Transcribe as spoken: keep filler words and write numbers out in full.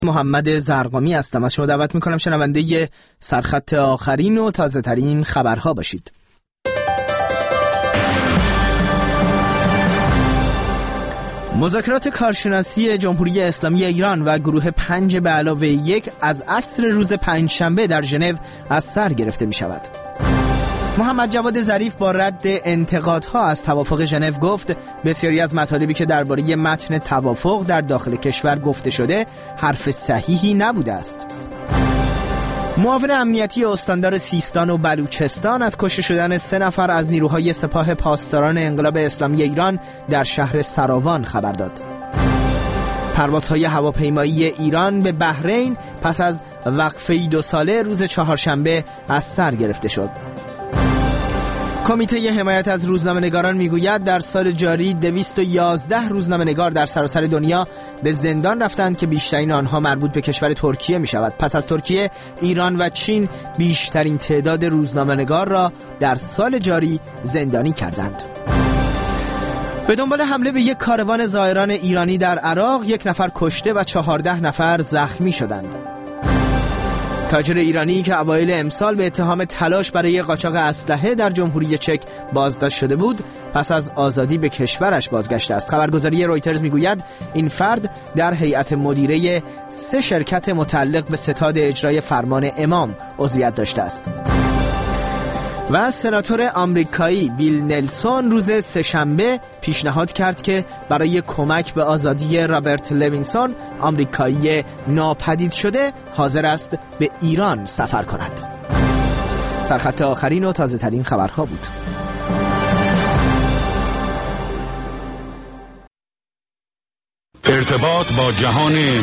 محمد زرقامی هستم. از شما دعوت میکنم شنونده سرخط آخرین و تازه ترین خبرها باشید. مذاکرات کارشناسی جمهوری اسلامی ایران و گروه پنج به علاوه یک از عصر روز پنجشنبه در ژنو از سر گرفته می شود. محمد جواد ظریف با رد انتقادها از توافق ژنو گفت بسیاری از مطالبی که درباره متن توافق در داخل کشور گفته شده حرف صحیحی نبوده است. معاون امنیتی استاندار سیستان و بلوچستان از کشته شدن سه نفر از نیروهای سپاه پاسداران انقلاب اسلامی ایران در شهر سراوان خبر داد. پروازهای هواپیمایی ایران به بحرین پس از وقفه دو ساله روز چهارشنبه از سر گرفته شد. کمیته حمایت از روزنامه‌نگاران میگوید در سال جاری دویست و یازده روزنامه‌نگار در سراسر دنیا به زندان رفتند که بیشترین آنها مربوط به کشور ترکیه می شود. پس از ترکیه، ایران و چین بیشترین تعداد روزنامه‌نگار را در سال جاری زندانی کردند. به دنبال حمله به یک کاروان زائران ایرانی در عراق، یک نفر کشته و چهارده نفر زخمی شدند. تاجر ایرانی که اوایل امسال به اتهام تلاش برای قاچاق اسلحه در جمهوری چک بازداشت شده بود، پس از آزادی به کشورش بازگشته است. خبرگزاری رویترز میگوید این فرد در هیئت مدیره سه شرکت متعلق به ستاد اجرای فرمان امام عضویت داشته است. و سناتور آمریکایی بیل نلسون روز سه‌شنبه پیشنهاد کرد که برای کمک به آزادی رابرت لوینسون، آمریکایی ناپدید شده، حاضر است به ایران سفر کند. سرخط آخرین و تازه ترین خبرها بود. ارتباط با جهان